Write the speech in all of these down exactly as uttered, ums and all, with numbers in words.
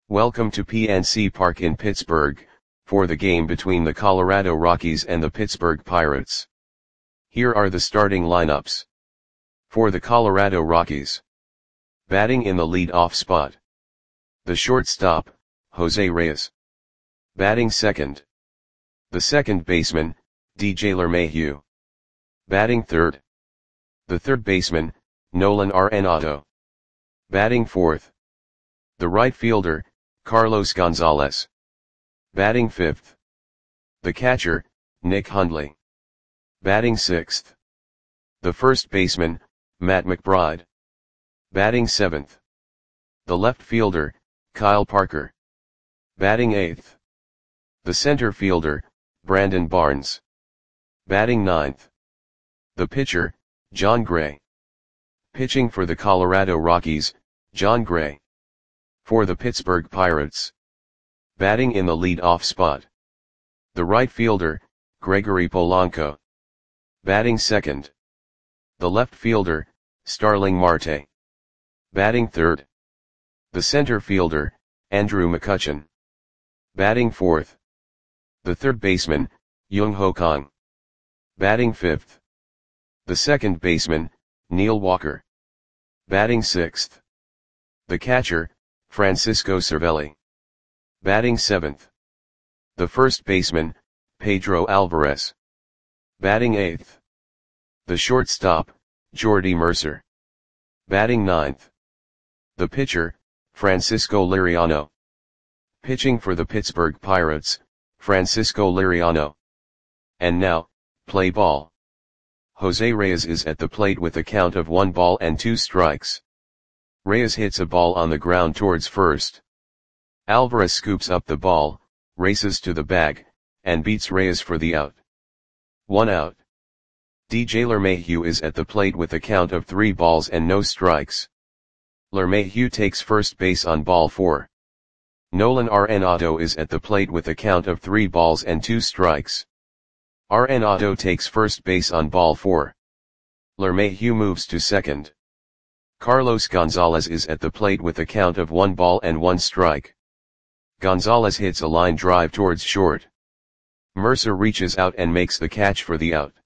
Welcome to P N C Park in Pittsburgh, for the game between the Colorado Rockies and the Pittsburgh Pirates. Here are the starting lineups. For the Colorado Rockies. Batting in the lead-off spot. The shortstop, Jose Reyes. Batting second. The second baseman, D J LeMahieu. Batting third. The third baseman, Nolan Arenado. Batting fourth. The right fielder, Carlos Gonzalez. Batting fifth. The catcher, Nick Hundley. Batting sixth. The first baseman, Matt McBride. Batting seventh. The left fielder, Kyle Parker. Batting eighth. The center fielder, Brandon Barnes. Batting ninth. The pitcher, Jon Gray. Pitching for the Colorado Rockies, Jon Gray. For the Pittsburgh Pirates. Batting in the lead-off spot. The right fielder, Gregory Polanco. Batting second. The left fielder, Starling Marte. Batting third. The center fielder, Andrew McCutchen. Batting fourth. The third baseman, Young-Ho Kang. Batting fifth. The second baseman, Neil Walker. Batting sixth. The catcher, Francisco Cervelli. Batting seventh. The first baseman, Pedro Alvarez. Batting eighth. The shortstop, Jordy Mercer. Batting ninth. The pitcher, Francisco Liriano. Pitching for the Pittsburgh Pirates, Francisco Liriano. And now, play ball. Jose Reyes is at the plate with a count of one ball and two strikes. Reyes hits a ball on the ground towards first. Alvarez scoops up the ball, races to the bag, and beats Reyes for the out. One out. D J LeMahieu is at the plate with a count of three balls and no strikes. LeMahieu takes first base on ball four. Nolan Arenado is at the plate with a count of three balls and two strikes. Arenado takes first base on ball four. LeMahieu moves to second. Carlos Gonzalez is at the plate with a count of one ball and one strike. Gonzalez hits a line drive towards short. Mercer reaches out and makes the catch for the out.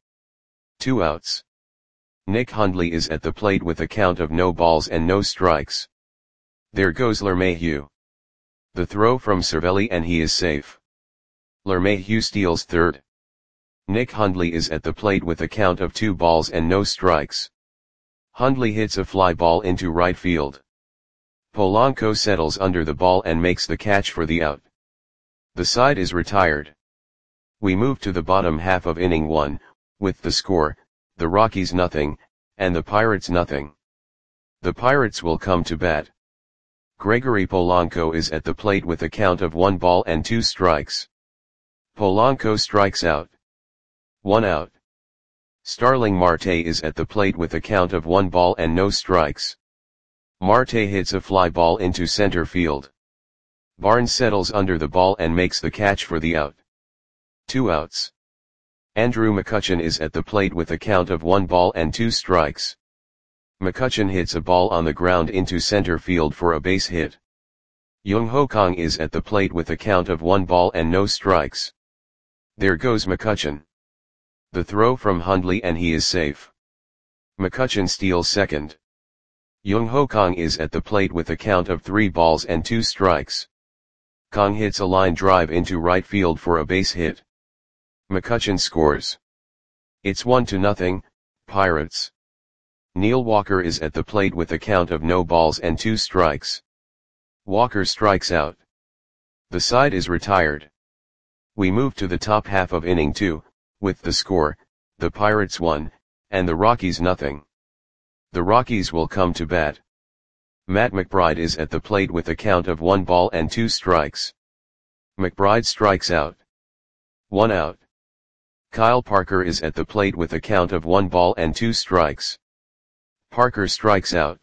Two outs. Nick Hundley is at the plate with a count of no balls and no strikes. There goes LeMahieu. The throw from Cervelli and he is safe. LeMahieu steals third. Nick Hundley is at the plate with a count of two balls and no strikes. Hundley hits a fly ball into right field. Polanco settles under the ball and makes the catch for the out. The side is retired. We move to the bottom half of inning one, with the score, the Rockies nothing, and the Pirates nothing. The Pirates will come to bat. Gregory Polanco is at the plate with a count of one ball and two strikes. Polanco strikes out. One out. Starling Marte is at the plate with a count of one ball and no strikes. Marte hits a fly ball into center field. Barnes settles under the ball and makes the catch for the out. Two outs. Andrew McCutchen is at the plate with a count of one ball and two strikes. McCutchen hits a ball on the ground into center field for a base hit. Young-Ho Kang is at the plate with a count of one ball and no strikes. There goes McCutchen. The throw from Hundley and he is safe. McCutchen steals second. Young-Ho Kang is at the plate with a count of three balls and two strikes. Kang hits a line drive into right field for a base hit. McCutchen scores. It's one to nothing, Pirates. Neil Walker is at the plate with a count of no balls and two strikes. Walker strikes out. The side is retired. We move to the top half of inning two, with the score, the Pirates one, and the Rockies nothing. The Rockies will come to bat. Matt McBride is at the plate with a count of one ball and two strikes. McBride strikes out. One out. Kyle Parker is at the plate with a count of one ball and two strikes. Parker strikes out.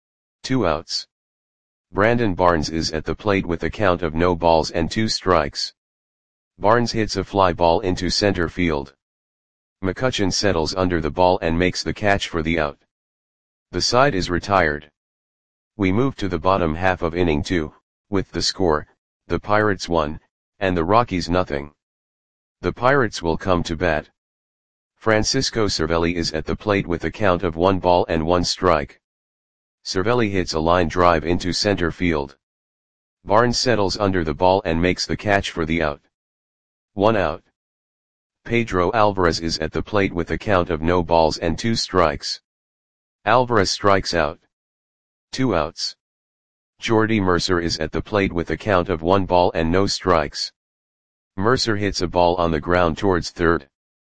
Two outs. Brandon Barnes is at the plate with a count of no balls and two strikes. Barnes hits a fly ball into center field. McCutchen settles under the ball and makes the catch for the out. The side is retired. We move to the bottom half of inning two, with the score, the Pirates one, and the Rockies nothing. The Pirates will come to bat. Francisco Cervelli is at the plate with a count of one ball and one strike. Cervelli hits a line drive into center field. Barnes settles under the ball and makes the catch for the out. One out. Pedro Alvarez is at the plate with a count of no balls and two strikes. Alvarez strikes out. Two outs. Jordy Mercer is at the plate with a count of one ball and no strikes. Mercer hits a ball on the ground towards third.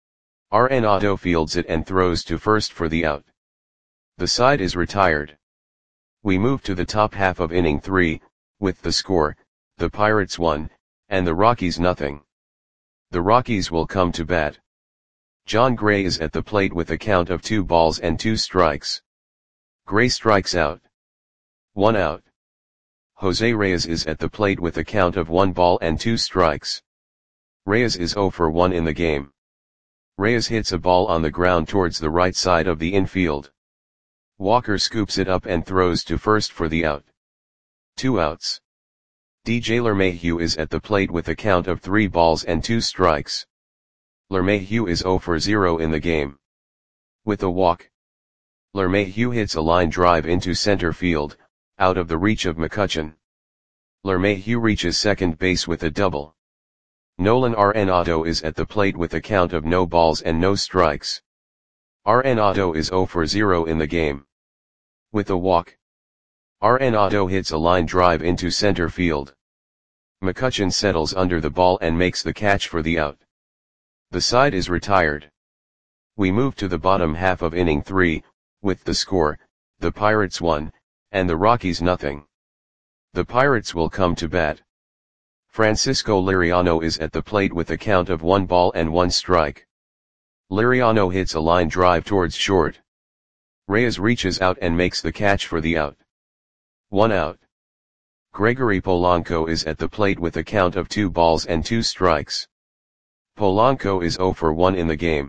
Arenado fields it and throws to first for the out. The side is retired. We move to the top half of inning three, with the score, the Pirates one, and the Rockies nothing. The Rockies will come to bat. John Gray is at the plate with a count of two balls and two strikes. Gray strikes out. One out. Jose Reyes is at the plate with a count of one ball and two strikes. Reyes is zero for one in the game. Reyes hits a ball on the ground towards the right side of the infield. Walker scoops it up and throws to first for the out. Two outs. D J LeMahieu is at the plate with a count of three balls and two strikes. LeMahieu is zero for zero in the game. With a walk. LeMahieu hits a line drive into center field, out of the reach of McCutchen. LeMahieu reaches second base with a double. Nolan Arenado is at the plate with a count of no balls and no strikes. Arenado is zero for zero in the game. With a walk. Arenado hits a line drive into center field. McCutchen settles under the ball and makes the catch for the out. The side is retired. We move to the bottom half of inning three, with the score, the Pirates one, and the Rockies nothing. The Pirates will come to bat. Francisco Liriano is at the plate with a count of one ball and one strike. Liriano hits a line drive towards short. Reyes reaches out and makes the catch for the out. One out. Gregory Polanco is at the plate with a count of two balls and two strikes. Polanco is zero for one in the game.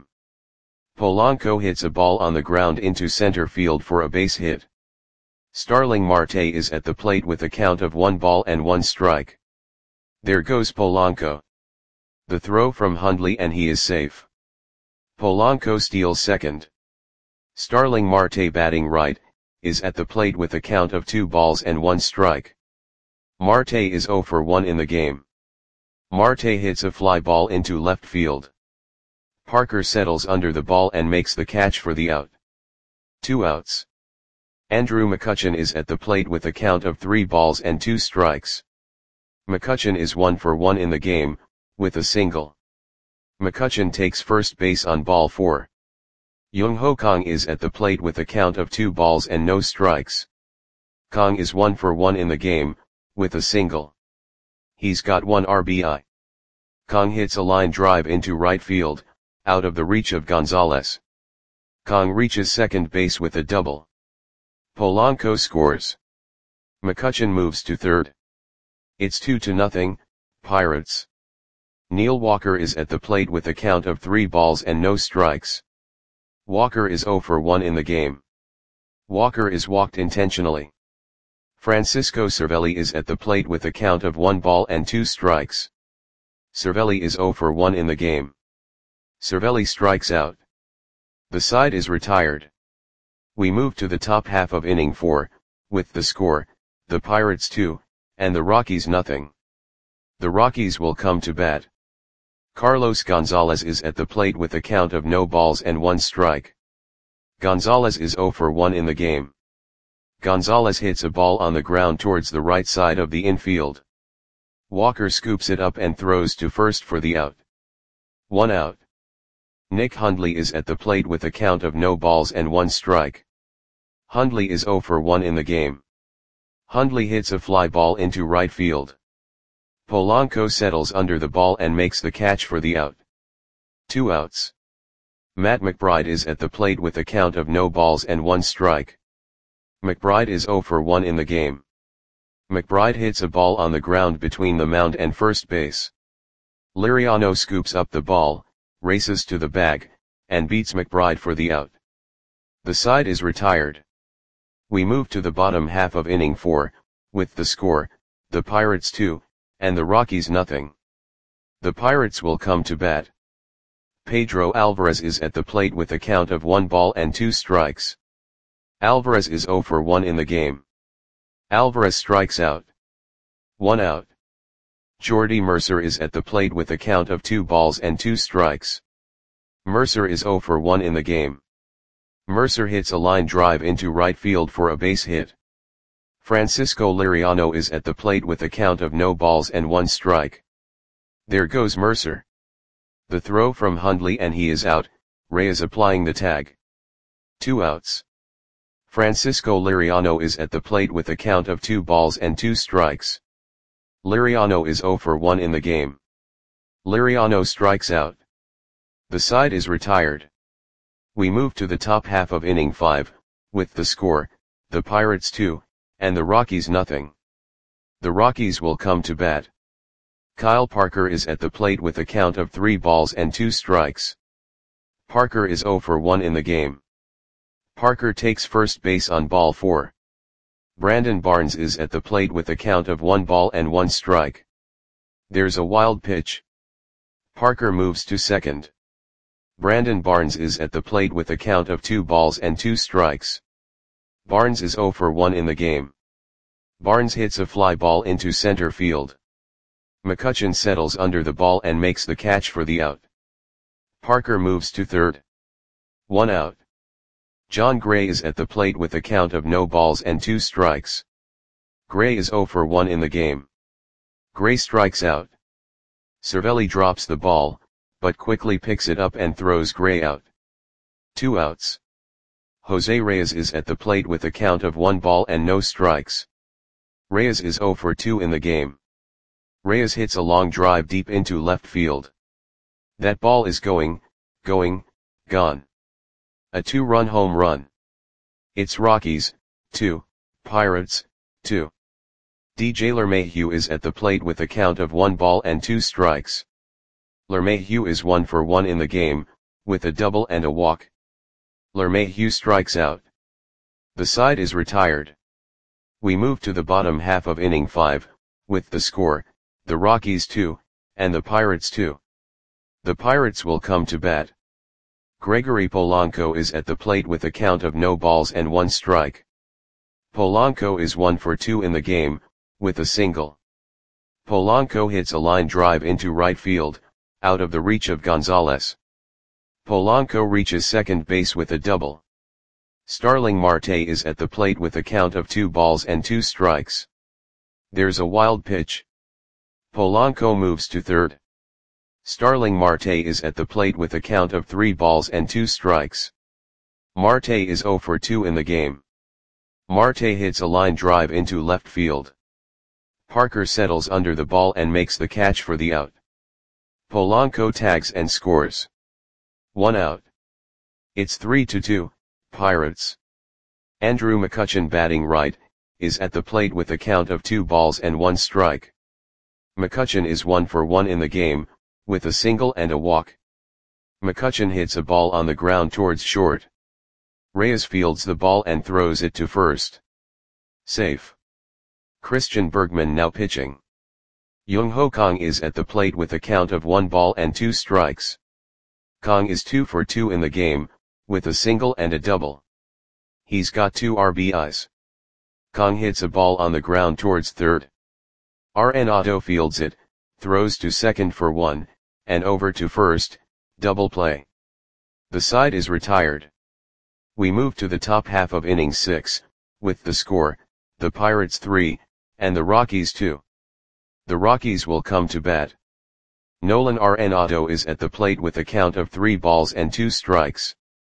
Polanco hits a ball on the ground into center field for a base hit. Starling Marte is at the plate with a count of one ball and one strike. There goes Polanco. The throw from Hundley and he is safe. Polanco steals second. Starling Marte batting right, is at the plate with a count of two balls and one strike. Marte is zero for one in the game. Marte hits a fly ball into left field. Parker settles under the ball and makes the catch for the out. Two outs. Andrew McCutchen is at the plate with a count of three balls and two strikes. McCutchen is one for one in the game, with a single. McCutchen takes first base on ball four. Young-Ho Kang is at the plate with a count of two balls and no strikes. Kang is one for one in the game, with a single. He's got one R B I. Kang hits a line drive into right field, out of the reach of Gonzalez. Kang reaches second base with a double. Polanco scores. McCutchen moves to third. It's two to nothing, Pirates. Neil Walker is at the plate with a count of three balls and no strikes. Walker is zero for one in the game. Walker is walked intentionally. Francisco Cervelli is at the plate with a count of one ball and two strikes. Cervelli is zero for one in the game. Cervelli strikes out. The side is retired. We move to the top half of inning four, with the score, the Pirates two, and the Rockies nothing. The Rockies will come to bat. Carlos Gonzalez is at the plate with a count of no balls and one strike. Gonzalez is zero for one in the game. Gonzalez hits a ball on the ground towards the right side of the infield. Walker scoops it up and throws to first for the out. One out. Nick Hundley is at the plate with a count of no balls and one strike. Hundley is zero for one in the game. Hundley hits a fly ball into right field. Polanco settles under the ball and makes the catch for the out. Two outs. Matt McBride is at the plate with a count of no balls and one strike. McBride is zero for one in the game. McBride hits a ball on the ground between the mound and first base. Liriano scoops up the ball, races to the bag, and beats McBride for the out. The side is retired. We move to the bottom half of inning four, with the score, the Pirates two, and the Rockies nothing. The Pirates will come to bat. Pedro Alvarez is at the plate with a count of one ball and two strikes. Alvarez is zero for one in the game. Alvarez strikes out. One out. Jordy Mercer is at the plate with a count of two balls and two strikes. Mercer is zero for one in the game. Mercer hits a line drive into right field for a base hit. Francisco Liriano is at the plate with a count of no balls and one strike. There goes Mercer. The throw from Hundley and he is out, Reyes applying the tag. Two outs. Francisco Liriano is at the plate with a count of two balls and two strikes. Liriano is zero for one in the game. Liriano strikes out. The side is retired. We move to the top half of inning five, with the score, the Pirates two, and the Rockies nothing. The Rockies will come to bat. Kyle Parker is at the plate with a count of three balls and two strikes. Parker is zero for one in the game. Parker takes first base on ball four. Brandon Barnes is at the plate with a count of one ball and one strike. There's a wild pitch. Parker moves to second. Brandon Barnes is at the plate with a count of two balls and two strikes. Barnes is zero for one in the game. Barnes hits a fly ball into center field. McCutchen settles under the ball and makes the catch for the out. Parker moves to third. One out. John Gray is at the plate with a count of no balls and two strikes. Gray is zero for one in the game. Gray strikes out. Cervelli drops the ball, but quickly picks it up and throws Gray out. Two outs. Jose Reyes is at the plate with a count of one ball and no strikes. Reyes is zero for two in the game. Reyes hits a long drive deep into left field. That ball is going, going, gone. A two-run home run. It's Rockies, two, Pirates, two. D J LeMahieu is at the plate with a count of one ball and two strikes. LeMahieu is one for one in the game, with a double and a walk. LeMahieu strikes out. The side is retired. We move to the bottom half of inning five, with the score, the Rockies two, and the Pirates two. The Pirates will come to bat. Gregory Polanco is at the plate with a count of no balls and one strike. Polanco is one for two in the game, with a single. Polanco hits a line drive into right field, out of the reach of Gonzalez. Polanco reaches second base with a double. Starling Marte is at the plate with a count of two balls and two strikes. There's a wild pitch. Polanco moves to third. Starling Marte is at the plate with a count of three balls and two strikes. Marte is zero for two in the game. Marte hits a line drive into left field. Parker settles under the ball and makes the catch for the out. Polanco tags and scores. One out. It's three to two, Pirates. Andrew McCutchen, batting right, is at the plate with a count of two balls and one strike. McCutchen is one for one in the game, with a single and a walk. McCutchen hits a ball on the ground towards short. Reyes fields the ball and throws it to first. Safe. Christian Bergman now pitching. Young-Ho Kang is at the plate with a count of one ball and two strikes. Kang is two for two in the game, with a single and a double. He's got two R B Is. Kang hits a ball on the ground towards third. Arenado fields it, throws to second for one, and over to first, double play. The side is retired. We move to the top half of inning six, with the score, the Pirates three, and the Rockies two. The Rockies will come to bat. Nolan Arenado is at the plate with a count of three balls and two strikes.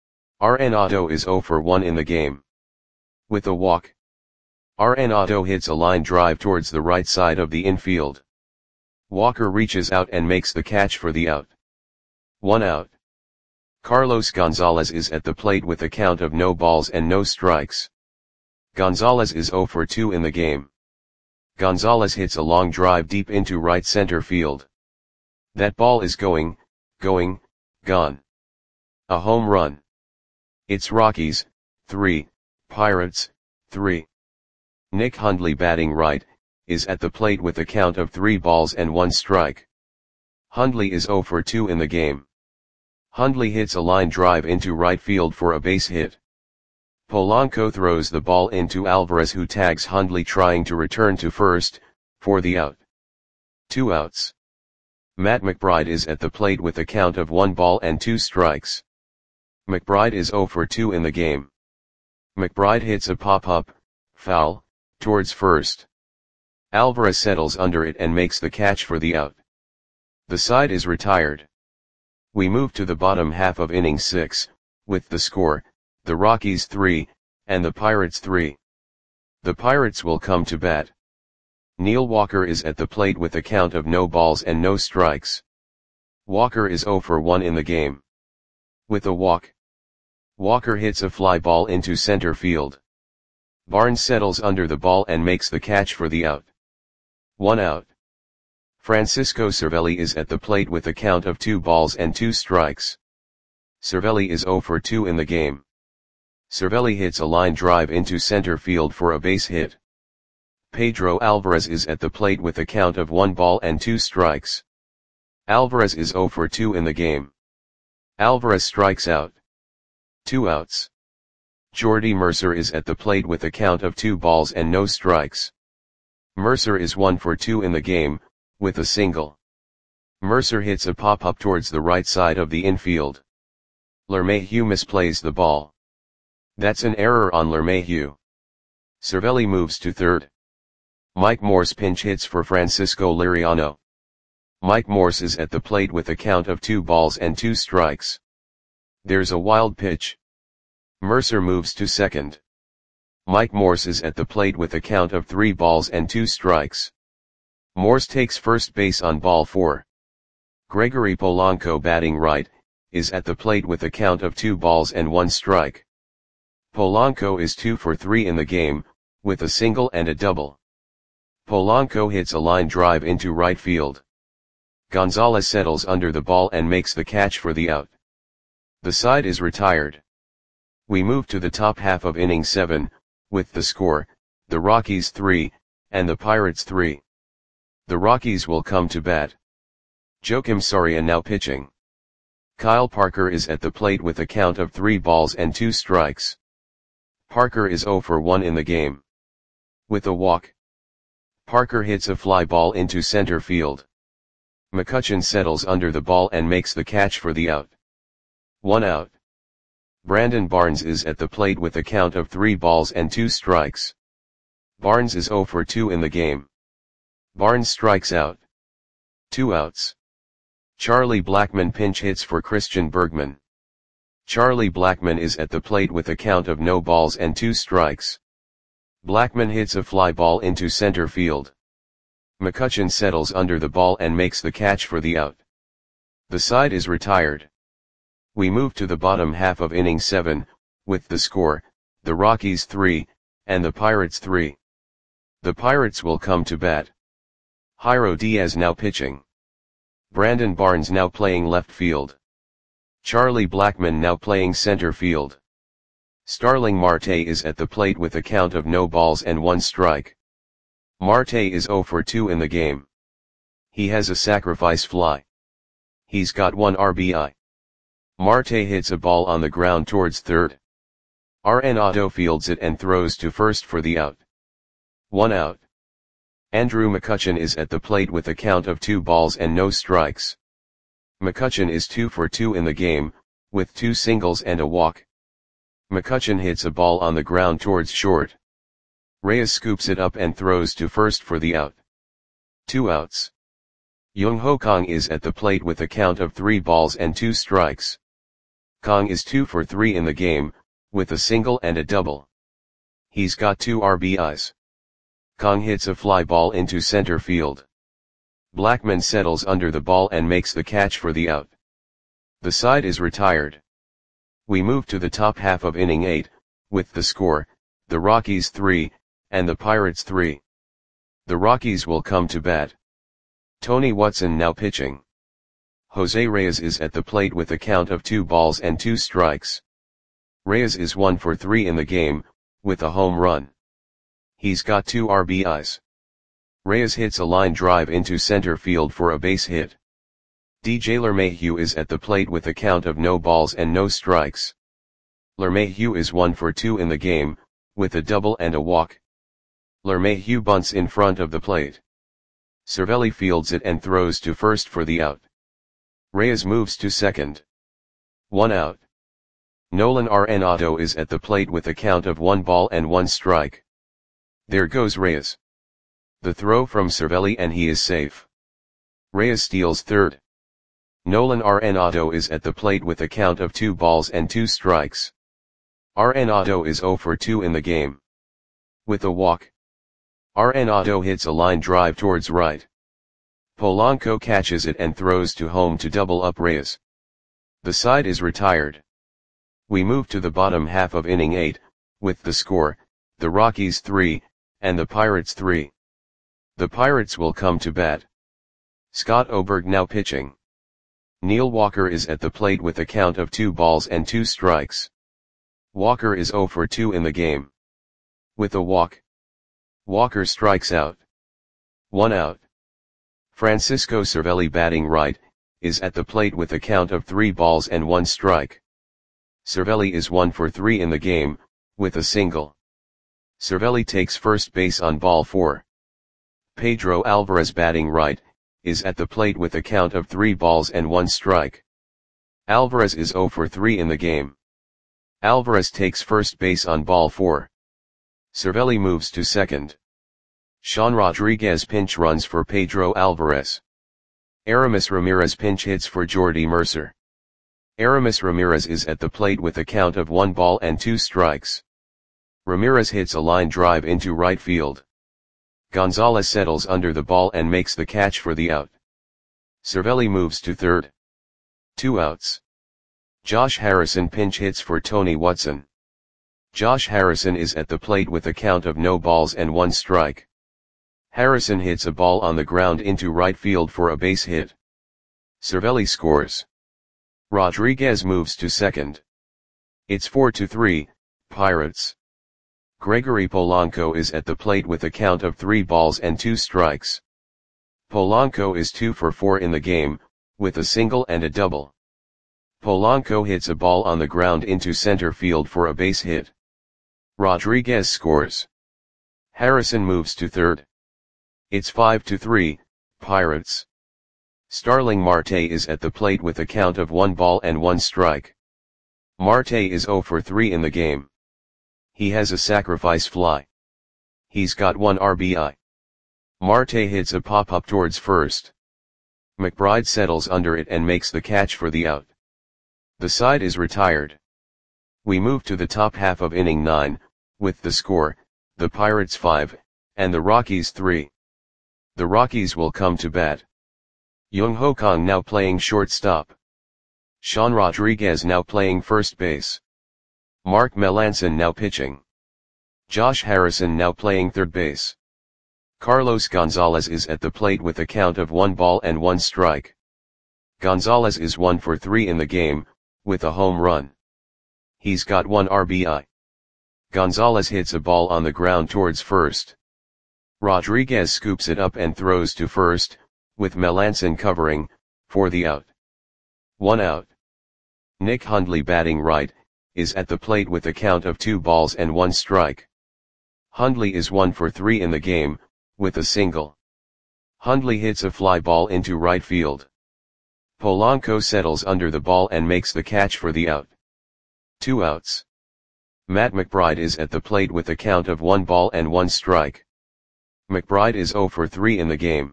Arenado is zero for one in the game. With a walk. Arenado hits a line drive towards the right side of the infield. Walker reaches out and makes the catch for the out. One out. Carlos Gonzalez is at the plate with a count of no balls and no strikes. Gonzalez is zero for two in the game. Gonzalez hits a long drive deep into right center field. That ball is going, going, gone. A home run. It's Rockies, three, Pirates, three. Nick Hundley, batting right, is at the plate with a count of three balls and one strike. Hundley is zero for two in the game. Hundley hits a line drive into right field for a base hit. Polanco throws the ball into Alvarez, who tags Hundley trying to return to first, for the out. Two outs. Matt McBride is at the plate with a count of one ball and two strikes. McBride is zero for two in the game. McBride hits a pop-up, foul, towards first. Alvarez settles under it and makes the catch for the out. The side is retired. We move to the bottom half of inning six, with the score, the Rockies three, and the Pirates three. The Pirates will come to bat. Neil Walker is at the plate with a count of no balls and no strikes. Walker is zero for one in the game. With a walk, Walker hits a fly ball into center field. Barnes settles under the ball and makes the catch for the out. One out. Francisco Cervelli is at the plate with a count of two balls and two strikes. Cervelli is zero for two in the game. Cervelli hits a line drive into center field for a base hit. Pedro Alvarez is at the plate with a count of one ball and two strikes. Alvarez is zero for two in the game. Alvarez strikes out. Two outs. Jordy Mercer is at the plate with a count of two balls and no strikes. Mercer is one for two in the game, with a single. Mercer hits a pop-up towards the right side of the infield. LeMahieu misplays the ball. That's an error on LeMahieu. Cervelli moves to third. Mike Morse pinch hits for Francisco Liriano. Mike Morse is at the plate with a count of two balls and two strikes. There's a wild pitch. Mercer moves to second. Mike Morse is at the plate with a count of three balls and two strikes. Morse takes first base on ball four. Gregory Polanco, batting right, is at the plate with a count of two balls and one strike. Polanco is two for three in the game, with a single and a double. Polanco hits a line drive into right field. Gonzalez settles under the ball and makes the catch for the out. The side is retired. We move to the top half of inning seven, with the score, the Rockies three, and the Pirates three. The Rockies will come to bat. Joakim Soria now pitching. Kyle Parker is at the plate with a count of three balls and two strikes. Parker is zero for one in the game. With a walk, Parker hits a fly ball into center field. McCutchen settles under the ball and makes the catch for the out. One out. Brandon Barnes is at the plate with a count of three balls and two strikes. Barnes is zero for two in the game. Barnes strikes out. Two outs. Charlie Blackmon pinch hits for Christian Bergman. Charlie Blackmon is at the plate with a count of no balls and two strikes. Blackmon hits a fly ball into center field. McCutchen settles under the ball and makes the catch for the out. The side is retired. We move to the bottom half of inning seven, with the score, the Rockies three, and the Pirates three. The Pirates will come to bat. Jairo Diaz now pitching. Brandon Barnes now playing left field. Charlie Blackmon now playing center field. Starling Marte is at the plate with a count of no balls and one strike. Marte is zero for two in the game. He has a sacrifice fly. He's got one R B I. Marte hits a ball on the ground towards third. Arenado fields it and throws to first for the out. One out. Andrew McCutchen is at the plate with a count of two balls and no strikes. McCutchen is two for two in the game, with two singles and a walk. McCutchen hits a ball on the ground towards short. Reyes scoops it up and throws to first for the out. Two outs. Young Ho Kang is at the plate with a count of three balls and two strikes. Kang is two for three in the game, with a single and a double. He's got two R B Is. Kang hits a fly ball into center field. Blackmon settles under the ball and makes the catch for the out. The side is retired. We move to the top half of inning eight, with the score, the Rockies three, and the Pirates three. The Rockies will come to bat. Tony Watson now pitching. Jose Reyes is at the plate with a count of two balls and two strikes. Reyes is one for three in the game, with a home run. He's got two R B Is. Reyes hits a line drive into center field for a base hit. D J LeMahieu is at the plate with a count of no balls and no strikes. LeMahieu is one for two in the game, with a double and a walk. LeMahieu bunts in front of the plate. Cervelli fields it and throws to first for the out. Reyes moves to second. One out. Nolan Arenado is at the plate with a count of one ball and one strike. There goes Reyes. The throw from Cervelli and he is safe. Reyes steals third. Nolan Arenado is at the plate with a count of two balls and two strikes. Arenado is zero for two in the game. With a walk. Arenado hits a line drive towards right. Polanco catches it and throws to home to double up Reyes. The side is retired. We move to the bottom half of inning eight, with the score, the Rockies three, and the Pirates three. The Pirates will come to bat. Scott Oberg now pitching. Neil Walker is at the plate with a count of two balls and two strikes. Walker is zero for two in the game. With a walk. Walker strikes out. One out. Francisco Cervelli batting right, is at the plate with a count of three balls and one strike. Cervelli is one for three in the game, with a single. Cervelli takes first base on ball four. Pedro Alvarez batting right, is at the plate with a count of three balls and one strike. Alvarez is zero for three in the game. Alvarez takes first base on ball four. Cervelli moves to second. Sean Rodriguez pinch runs for Pedro Alvarez. Aramis Ramirez pinch hits for Jordy Mercer. Aramis Ramirez is at the plate with a count of one ball and two strikes. Ramirez hits a line drive into right field. Gonzalez settles under the ball and makes the catch for the out. Cervelli moves to third. Two outs. Josh Harrison pinch hits for Tony Watson. Josh Harrison is at the plate with a count of no balls and one strike. Harrison hits a ball on the ground into right field for a base hit. Cervelli scores. Rodriguez moves to second. It's four to three, Pirates. Gregory Polanco is at the plate with a count of three balls and two strikes. Polanco is two for four in the game, with a single and a double. Polanco hits a ball on the ground into center field for a base hit. Rodriguez scores. Harrison moves to third. It's five to three, Pirates. Starling Marte is at the plate with a count of one ball and one strike. Marte is zero for three in the game. He has a sacrifice fly. He's got one R B I. Marte hits a pop-up towards first. McBride settles under it and makes the catch for the out. The side is retired. We move to the top half of inning nine, with the score, the Pirates five, and the Rockies three. The Rockies will come to bat. Young Ho Kang now playing shortstop. Sean Rodriguez now playing first base. Mark Melancon now pitching. Josh Harrison now playing third base. Carlos Gonzalez is at the plate with a count of one ball and one strike. Gonzalez is one for three in the game, with a home run. He's got one R B I. Gonzalez hits a ball on the ground towards first. Rodriguez scoops it up and throws to first, with Melancon covering, for the out. One out. Nick Hundley batting right, is at the plate with a count of two balls and one strike. Hundley is one for three in the game, with a single. Hundley hits a fly ball into right field. Polanco settles under the ball and makes the catch for the out. Two outs. Matt McBride is at the plate with a count of one ball and one strike. McBride is zero for three in the game.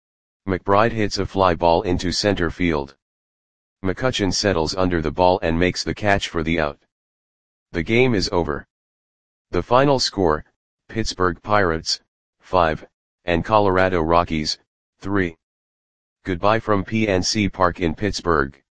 McBride hits a fly ball into center field. McCutchen settles under the ball and makes the catch for the out. The game is over. The final score, Pittsburgh Pirates, five, and Colorado Rockies, three. Goodbye from P N C Park in Pittsburgh.